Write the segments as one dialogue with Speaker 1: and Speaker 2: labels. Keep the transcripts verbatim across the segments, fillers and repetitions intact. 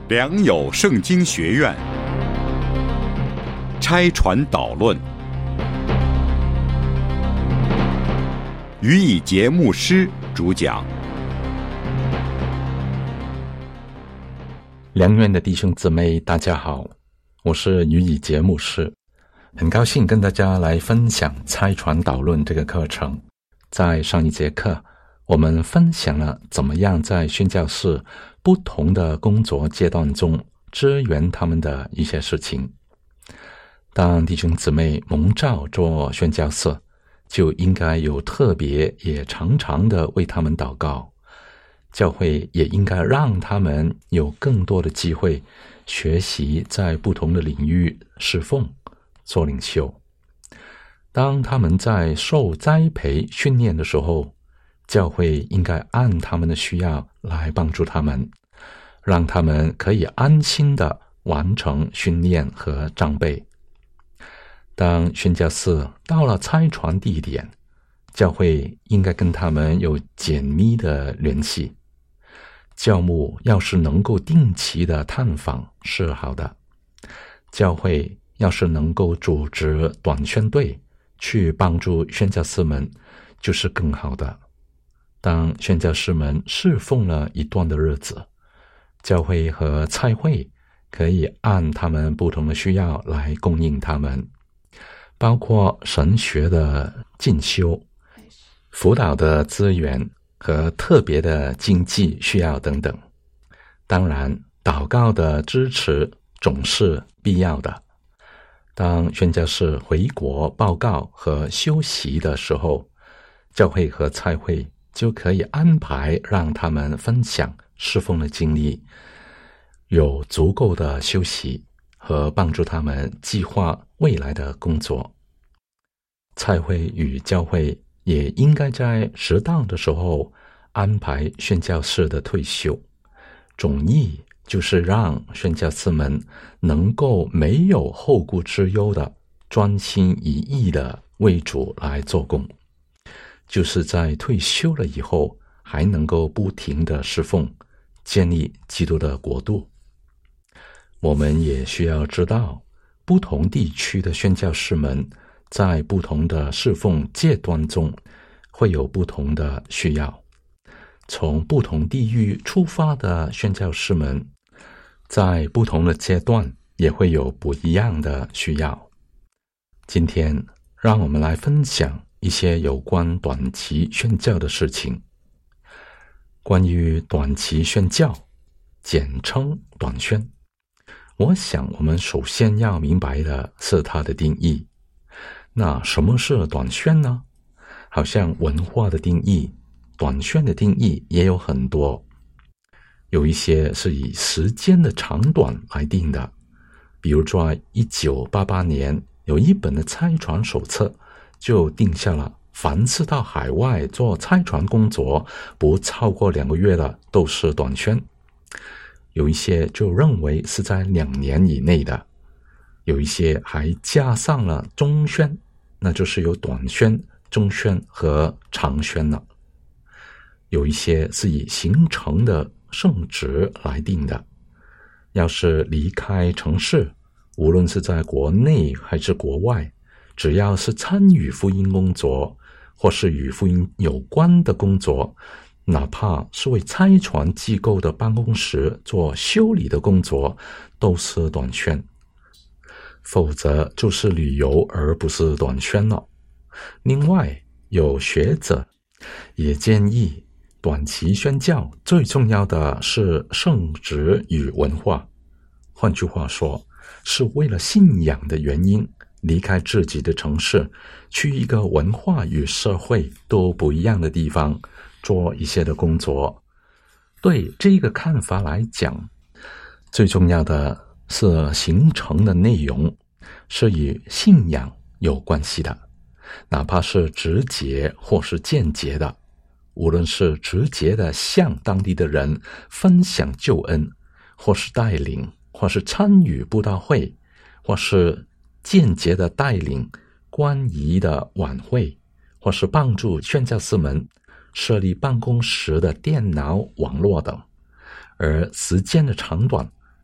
Speaker 1: 良友圣经学院拆传导论，于以节牧师主讲。
Speaker 2: 良缘的弟兄姊妹大家好，我是于以节牧师，很高兴跟大家来分享拆传导论这个课程。在上一节课我们分享了怎么样在宣教士不同的工作阶段中支援他们的一些事情。当弟兄姊妹蒙召做宣教士，就应该有特别也常常的为他们祷告，教会也应该让他们有更多的机会学习在不同的领域侍奉做领袖。当他们在受栽培训练的时候，教会应该按他们的需要来帮助他们，让他们可以安心的完成训练和装备。当宣教士到了拆传地点，教会应该跟他们有紧密的联系。教牧要是能够定期的探访是好的，教会要是能够组织短宣队去帮助宣教士们就是更好的。当宣教士们侍奉了一段的日子，教会和差会可以按他们不同的需要来供应他们，包括神学的进修、辅导的资源和特别的经济需要等等。当然，祷告的支持总是必要的。当宣教士回国报告和休息的时候，教会和差会就可以安排让他们分享侍奉的经历，有足够的休息和帮助他们计划未来的工作。差会与教会也应该在适当的时候安排宣教士的退休，总意就是让宣教士们能够没有后顾之忧的专心一意的为主来做工，就是在退休了以后还能够不停的侍奉，建立基督的国度。我们也需要知道，不同地区的宣教士们在不同的侍奉阶段中会有不同的需要。从不同地域出发的宣教士们在不同的阶段也会有不一样的需要。今天让我们来分享一些有关短期宣教的事情。关于短期宣教，简称短宣，我想我们首先要明白的是它的定义。那什么是短宣呢？好像文化的定义，短宣的定义也有很多，有一些是以时间的长短来定的。比如说一九八八年有一本的差传手册就定下了，凡是到海外做差传工作不超过两个月的都是短宣。有一些就认为是在两年以内的，有一些还加上了中宣，那就是有短宣、中宣和长宣了。有一些是以行程的圣职来定的，要是离开城市，无论是在国内还是国外，只要是参与福音工作或是与福音有关的工作，哪怕是为差传机构的办公室做修理的工作，都是短宣。否则就是旅游而不是短宣了。另外，有学者也建议短期宣教最重要的是圣职与文化，换句话说，是为了信仰的原因离开自己的城市，去一个文化与社会都不一样的地方做一些的工作。对这个看法来讲，最重要的是行程的内容是与信仰有关系的，哪怕是直接或是间接的。无论是直接的向当地的人分享救恩，或是带领，或是参与布道会，或是间接的带领关仪的晚会，或是帮助宣教士们设立办公室的电脑网络等。而时间的长短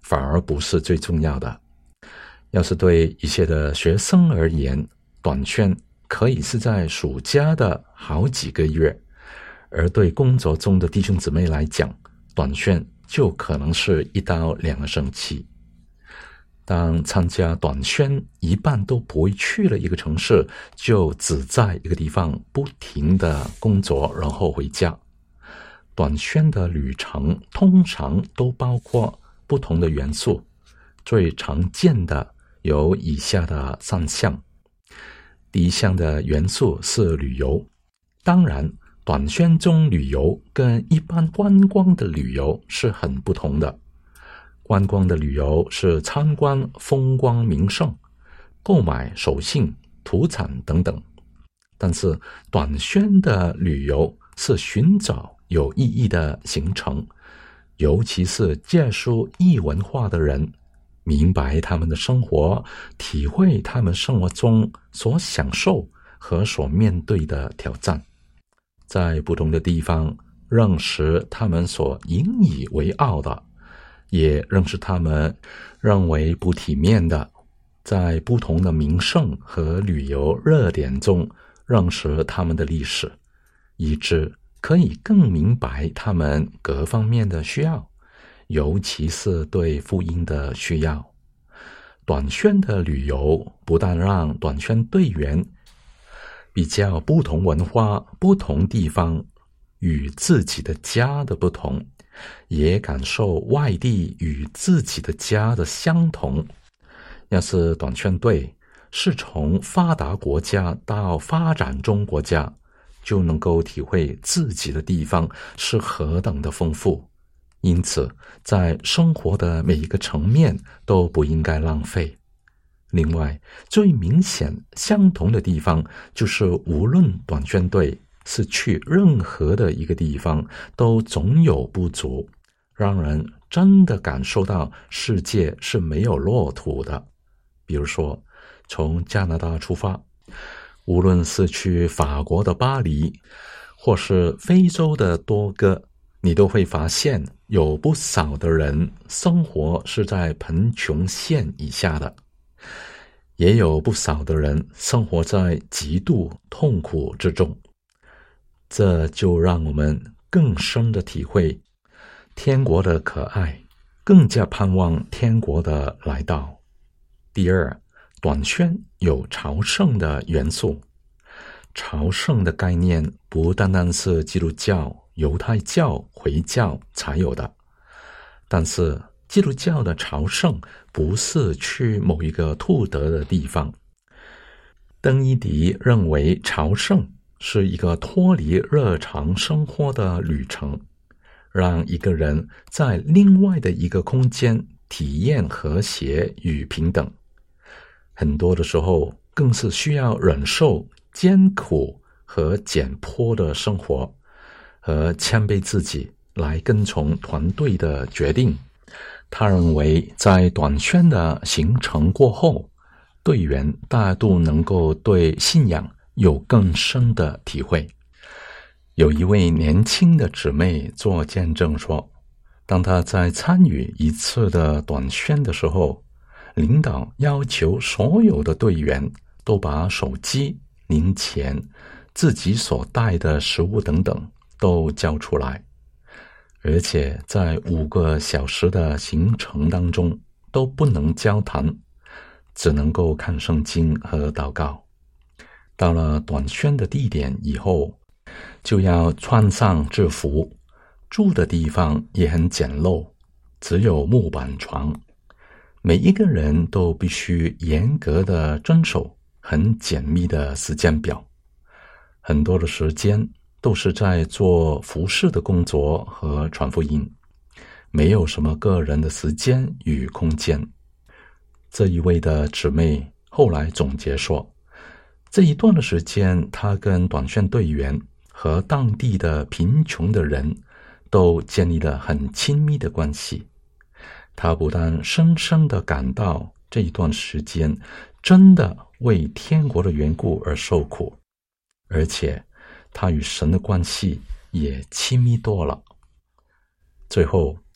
Speaker 2: 反而不是最重要的。要是对一些的学生而言，短宣可以是在暑假的好几个月，而对工作中的弟兄姊妹来讲，短宣就可能是一到两个星期。当参加短宣一半都不会去了一个城市，就只在一个地方不停的工作，然后回家。短宣的旅程通常都包括不同的元素，最常见的有以下的三项。第一项的元素是旅游，当然短宣中旅游跟一般观光的旅游是很不同的。观光的旅游是参观风光名胜，购买手信、土产等等，但是短宣的旅游是寻找有意义的行程，尤其是接触异文化的人，明白他们的生活，体会他们生活中所享受和所面对的挑战，在不同的地方认识他们所引以为傲的，也认识他们认为不体面的，在不同的名胜和旅游热点中认识他们的历史，以致可以更明白他们各方面的需要，尤其是对福音的需要。短宣的旅游不但让短宣队员比较不同文化、不同地方与自己的家的不同，也感受外地与自己的家的相同。要是短宣队是从发达国家到发展中国家，就能够体会自己的地方是何等的丰富。因此，在生活的每一个层面都不应该浪费。另外，最明显相同的地方就是，无论短宣队是去任何的一个地方，都总有不足，让人真的感受到世界是没有落土的。比如说，从加拿大出发，无论是去法国的巴黎，或是非洲的多哥，你都会发现有不少的人生活是在贫穷线以下的，也有不少的人生活在极度痛苦之中。这就让我们更深的体会天国的可爱，更加盼望天国的来到。第二，短宣有朝圣的元素。朝圣的概念不单单是基督教、犹太教、回教才有的，但是基督教的朝圣不是去某一个特德的地方。邓伊迪认为朝圣是一个脱离日常生活的旅程，让一个人在另外的一个空间体验和谐与平等。很多的时候更是需要忍受艰苦和简朴的生活，和谦卑自己来跟从团队的决定。他认为在短宣的行程过后，队员大都能够对信仰有更深的体会。有一位年轻的姊妹做见证说，当她在参与一次的短宣的时候，领导要求所有的队员都把手机、零钱、自己所带的食物等等都交出来，而且在五个小时的行程当中都不能交谈，只能够看圣经和祷告。到了短宣的地点以后，就要穿上制服，住的地方也很简陋，只有木板床。每一个人都必须严格的遵守很紧密的时间表，很多的时间都是在做服侍的工作和传福音，没有什么个人的时间与空间。这一位的姊妹后来总结说，这一段的时间，她跟短宣队员和当地的贫穷的人都建立了很亲密的关系。她不但深深地感到这一段时间真的为天国的缘故而受苦，而且她与神的关系也亲密多了。最后，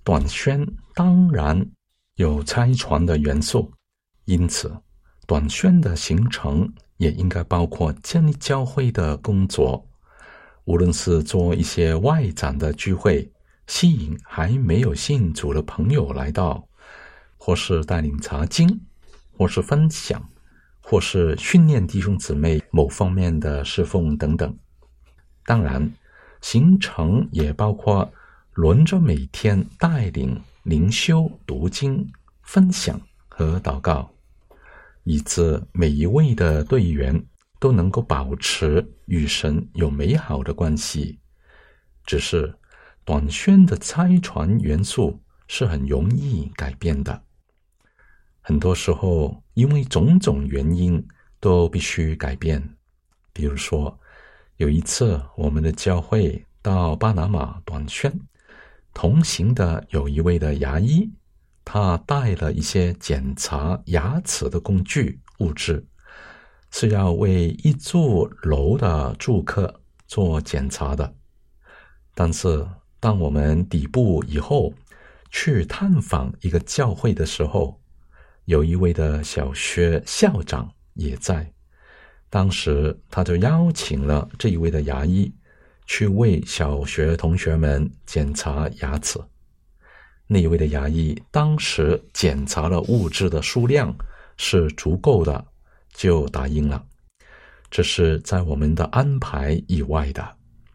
Speaker 2: 短宣当然有差传的元素，因此短宣的形成也应该包括建立教会的工作，无论是做一些外展的聚会，吸引还没有信主的朋友来到，或是带领查经，或是分享，或是训练弟兄姊妹某方面的侍奉等等。当然，行程也包括轮着每天带领灵修、读经、分享和祷告，以致每一位的队员都能够保持与神有美好的关系。只是短宣的差传元素是很容易改变的，很多时候因为种种原因都必须改变。比如说，有一次我们的教会到巴拿马短宣，同行的有一位的牙医，他带了一些检查牙齿的工具物质，是要为一座楼的住客做检查的。但是当我们抵步以后去探访一个教会的时候，有一位的小学校长也在，当时他就邀请了这一位的牙医去为小学同学们检查牙齿。那一位的牙医当时检查了物质的数量是足够的，就答应了。这是在我们的安排以外的。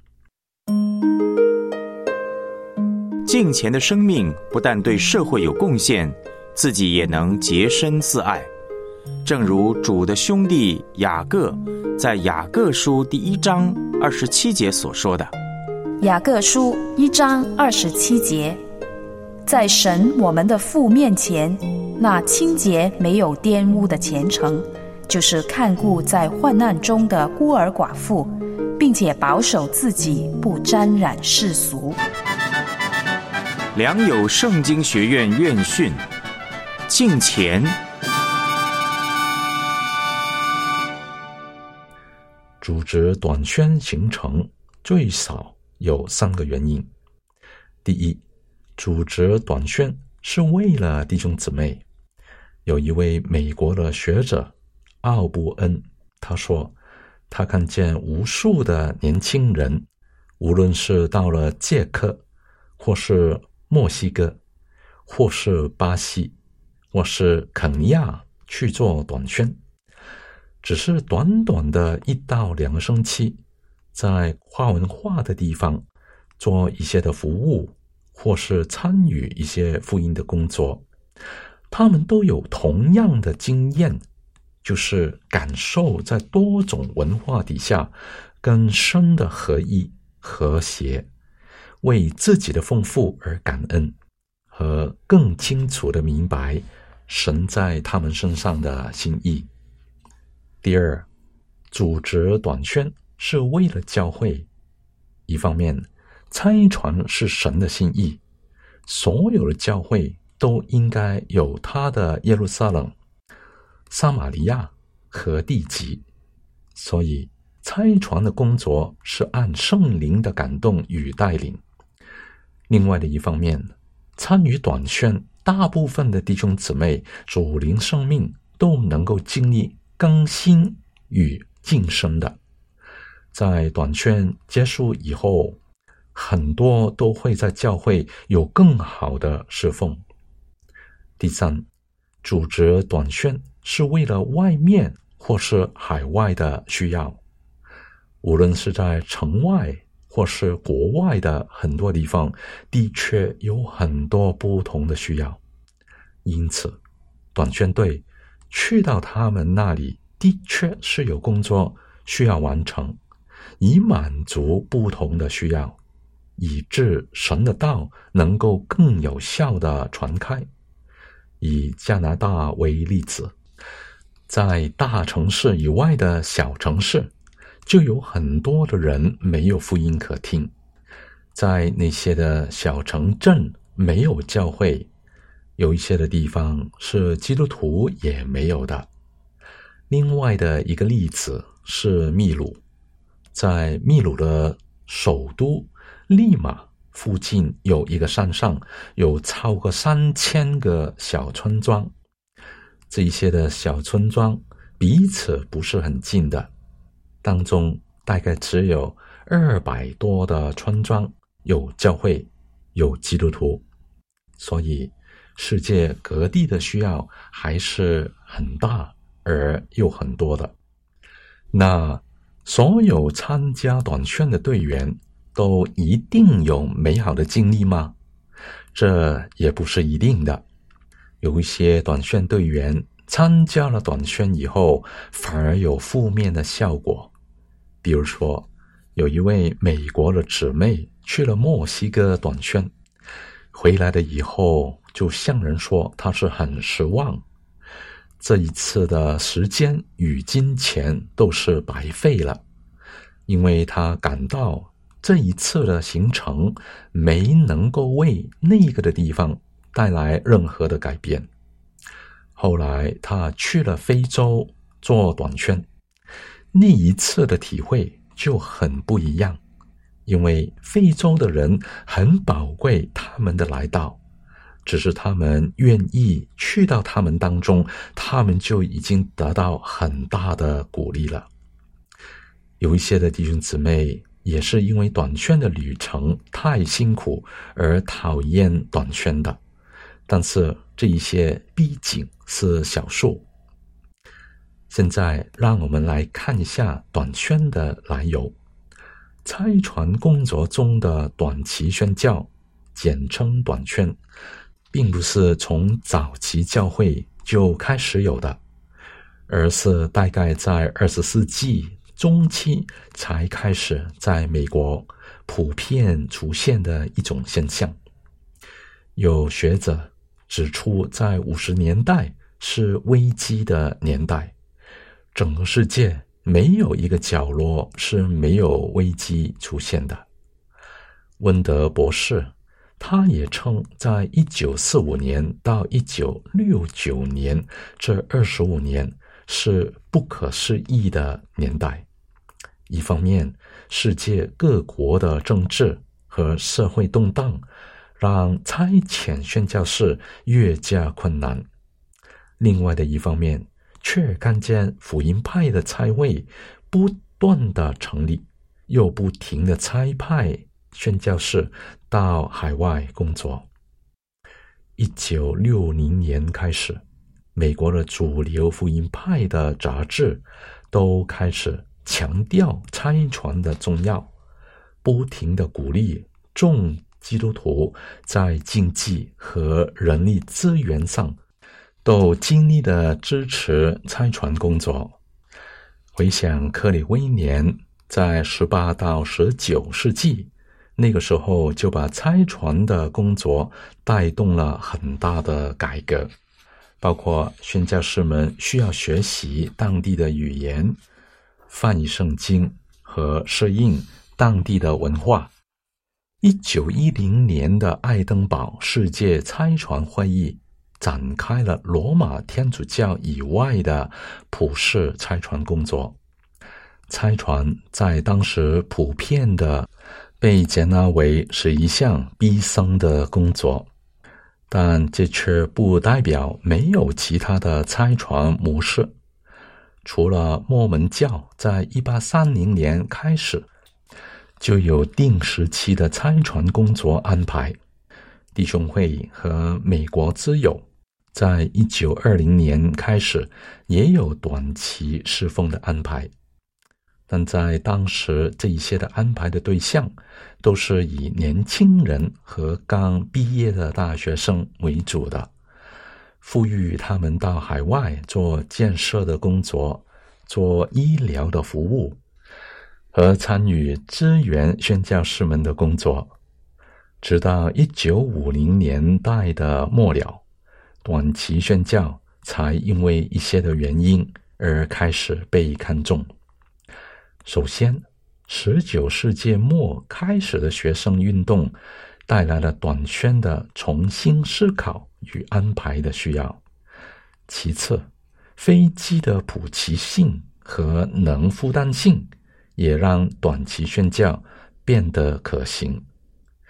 Speaker 3: 敬虔的生命不但对社会有贡献，自己也能洁身自爱。正如主的兄弟雅各在雅各书第一章二十七节所说的。
Speaker 4: 雅各书一章二十七节，在神我们的父面前，那清洁没有玷污的虔诚，就是看顾在患难中的孤儿寡妇，并且保守自己不沾染世俗。
Speaker 3: 良友圣经学院院训，敬虔。
Speaker 2: 组织短宣行程最少有三个原因。第一，组织短宣是为了弟兄姊妹。有一位美国的学者奥布恩，他说他看见无数的年轻人，无论是到了捷克，或是墨西哥，或是巴西，或是肯尼亚去做短宣，只是短短的一到两个星期，在跨文化的地方做一些的服务，或是参与一些福音的工作。他们都有同样的经验，就是感受在多种文化底下跟神的合一和谐，为自己的丰富而感恩，和更清楚地明白神在他们身上的心意。第二，组织短宣是为了教会。一方面，差传是神的心意，所有的教会都应该有他的耶路撒冷、撒玛利亚和地极，所以差传的工作是按圣灵的感动与带领。另外的一方面，参与短宣，大部分的弟兄姊妹属灵生命都能够经历更新与晋升的。在短宣结束以后，很多都会在教会有更好的侍奉。第三，组织短宣是为了外面或是海外的需要，无论是在城外或是国外的很多地方，的确有很多不同的需要。因此，短宣队去到他们那里，的确是有工作需要完成，以满足不同的需要，以致神的道能够更有效地传开。以加拿大为例子，在大城市以外的小城市，就有很多的人没有福音可听。在那些的小城镇没有教会，有一些的地方是基督徒也没有的。另外的一个例子是秘鲁，在秘鲁的首都利马附近有一个山上有超过三千个小村庄，这一些的小村庄彼此不是很近的，当中大概只有二百多的村庄有教会，有基督徒，所以世界各地的需要还是很大而又很多的。那所有参加短宣的队员都一定有美好的经历吗？这也不是一定的。有一些短宣队员参加了短宣以后，反而有负面的效果。比如说，有一位美国的姊妹去了墨西哥短宣，回来了以后就向人说她是很失望，这一次的时间与金钱都是白费了，因为她感到这一次的行程没能够为那个的地方带来任何的改变。后来她去了非洲做短宣，那一次的体会就很不一样，因为非洲的人很宝贵他们的来到，只是他们愿意去到他们当中，他们就已经得到很大的鼓励了。有一些的弟兄姊妹也是因为短宣的旅程太辛苦而讨厌短宣的，但是这一些毕竟是少数。现在让我们来看一下短宣的来由。差传工作中的短期宣教，简称短宣，并不是从早期教会就开始有的，而是大概在二十世纪中期才开始在美国普遍出现的一种现象。有学者指出，在五十年代是危机的年代，整个世界没有一个角落是没有危机出现的。温德博士他也称，在一九四五年到一九六九年这二十五年是不可思议的年代。一方面，世界各国的政治和社会动荡让差遣宣教士越加困难，另外的一方面却看见福音派的差会不断的成立，又不停的差派宣教士到海外工作。一九六零年开始，美国的主流福音派的杂志都开始强调差传的重要，不停的鼓励众基督徒在经济和人力资源上都尽力的支持差传工作。回想克里威廉在十八到十九世纪，那个时候就把差传的工作带动了很大的改革，包括宣教士们需要学习当地的语言，翻译圣经和适应当地的文化。一九一零年的爱登堡世界差传会议展开了罗马天主教以外的普世差传工作。差传在当时普遍的被接纳为是一项毕生的工作，但这却不代表没有其他的差传模式。除了摩门教在一八三零年开始就有定时期的差传工作安排，弟兄会和美国之友在一九二零年开始也有短期侍奉的安排，但在当时这一些的安排的对象都是以年轻人和刚毕业的大学生为主的，赋予他们到海外做建设的工作，做医疗的服务和参与支援宣教士们的工作。直到一九五零年代的末了，短期宣教才因为一些的原因而开始被看重。首先，十九世纪末开始的学生运动带来了短宣的重新思考与安排的需要。其次，飞机的普及性和能负担性也让短期宣教变得可行。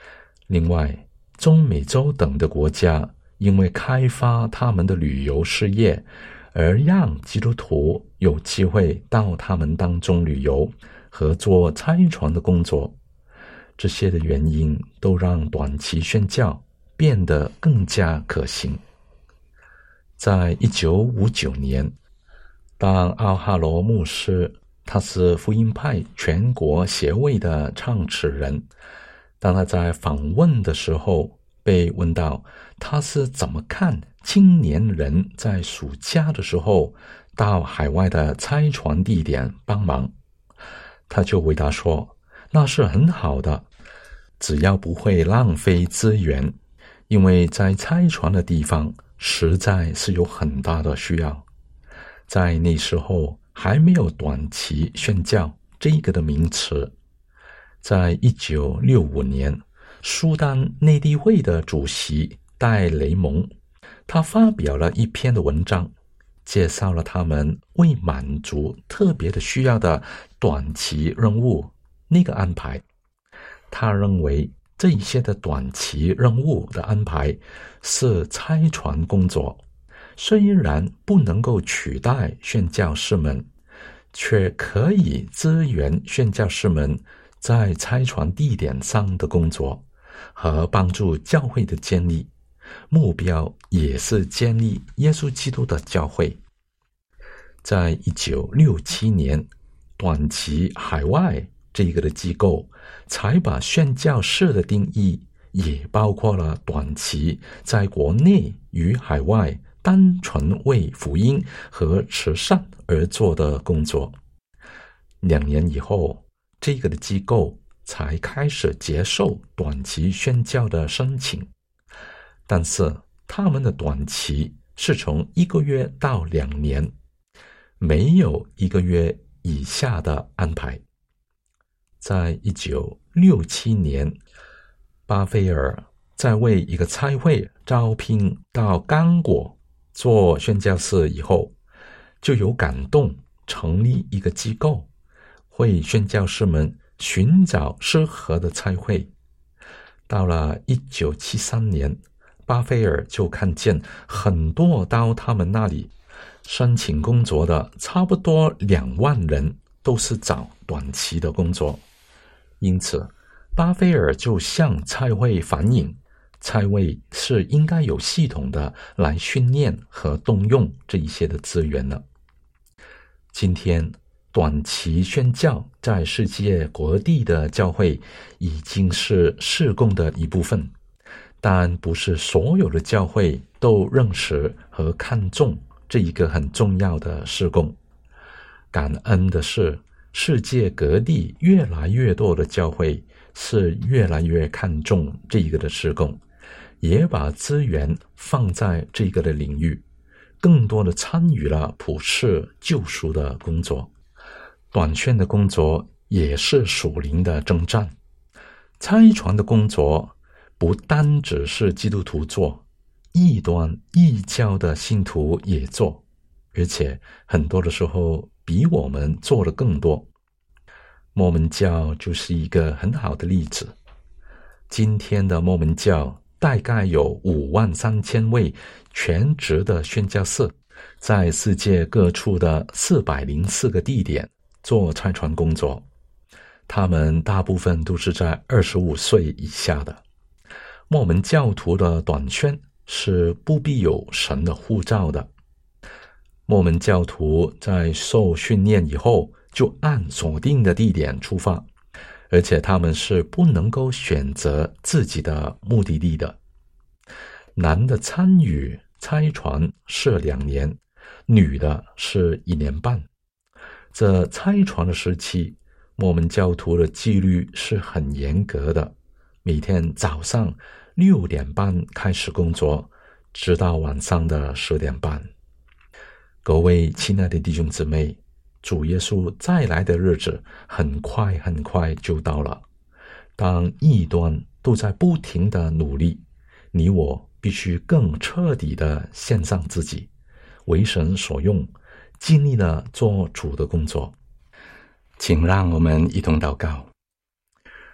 Speaker 2: 另外，中美洲等的国家因为开发他们的旅游事业，而让基督徒有机会到他们当中旅游和做差传的工作。这些的原因都让短期宣教变得更加可行。在一九五九年，当奥哈罗牧师，他是福音派全国协会的创始人，当他在访问的时候被问到他是怎么看青年人在暑假的时候到海外的差传地点帮忙，他就回答说，那是很好的，只要不会浪费资源，因为在差传的地方实在是有很大的需要。在那时候还没有短期宣教这个的名词。在一九六五年，苏丹内地会的主席戴雷蒙，他发表了一篇的文章，介绍了他们为满足特别的需要的短期任务那个安排。他认为这一些的短期任务的安排是差传工作，虽然不能够取代宣教士们，却可以支援宣教士们在差传地点上的工作，和帮助教会的建立，目标也是建立耶稣基督的教会。在一九六七年，短期海外这个的机构才把宣教士的定义也包括了短期在国内与海外单纯为福音和慈善而做的工作。两年以后，这个的机构才开始接受短期宣教的申请，但是他们的短期是从一个月到两年，没有一个月以下的安排。在一九六七年，巴菲尔在为一个差会招聘到刚果做宣教士以后，就有感动成立一个机构，为宣教士们寻找适合的差会。到了一九七三年，巴菲尔就看见很多到他们那里申请工作的差不多两万人都是找短期的工作，因此巴菲尔就向差会反映，差会是应该有系统的来训练和动用这一些的资源了。今天短期宣教在世界各地的教会已经是事工的一部分，但不是所有的教会都认识和看重这一个很重要的事工。感恩的是，世界各地越来越多的教会是越来越看重这一个的事工，也把资源放在这个的领域，更多的参与了普世救赎的工作。短宣的工作也是属灵的征战，差传的工作不单只是基督徒做，异端异教的信徒也做，而且很多的时候比我们做的更多。摩门教就是一个很好的例子。今天的摩门教大概有五万三千位全职的宣教士，在世界各处的四百零四个地点做差传工作，他们大部分都是在二十五岁以下的。摩门教徒的短宣是不必有神的护照的。摩门教徒在受训练以后，就按锁定的地点出发，而且他们是不能够选择自己的目的地的。男的参与差传是两年，女的是一年半。这差传的时期，摩门教徒的纪律是很严格的，每天早上六点半开始工作，直到晚上的十点半。各位亲爱的弟兄姊妹，主耶稣再来的日子很快很快就到了。当异端都在不停的努力，你我必须更彻底的献上自己，为神所用，尽力的做主的工作。请让我们一同祷告。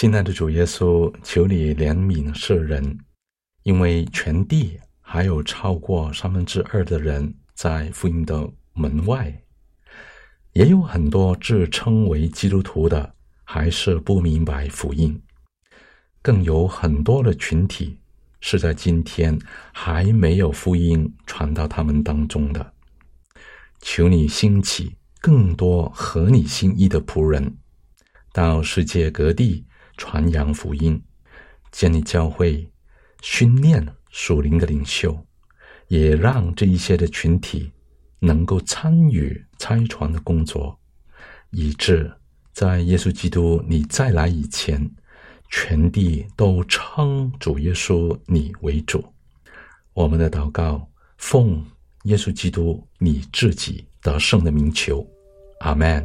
Speaker 2: 亲爱的主耶稣，求你怜悯世人，因为全地还有超过三分之二的人在福音的门外，也有很多自称为基督徒的还是不明白福音，更有很多的群体是在今天还没有福音传到他们当中的。求你兴起更多合你心意的仆人，到世界各地传扬福音，建立教会，训练属灵的领袖，也让这一些的群体能够参与差传的工作，以致在耶稣基督你再来以前，全地都称主耶稣你为主。我们的祷告奉耶稣基督你自己得胜的名求，阿们。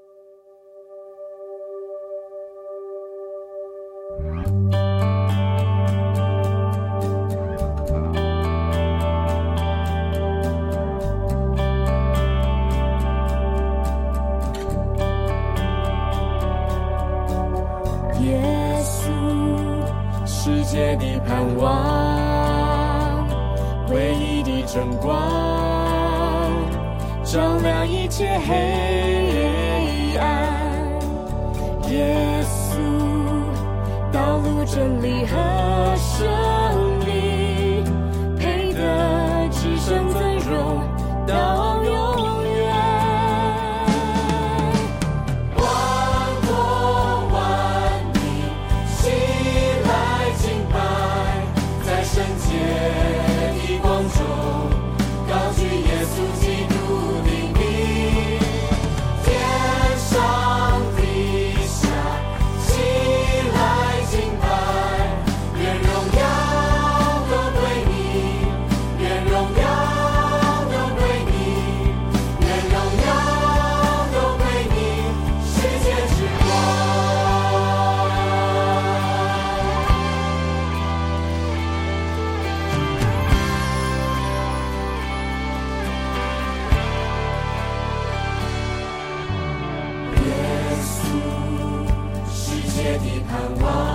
Speaker 5: 耶稣，世界的盼望，唯一的真光，照亮一切黑暗。耶稣，道路真理和生命，配得至圣尊荣到永远。万国万民齐来敬拜，在圣洁的光中高举耶稣基督的名，天上地下齐来敬拜，愿荣耀都归你，愿荣耀都归你，愿荣耀都归你，世界之光。耶稣，世界的盼望，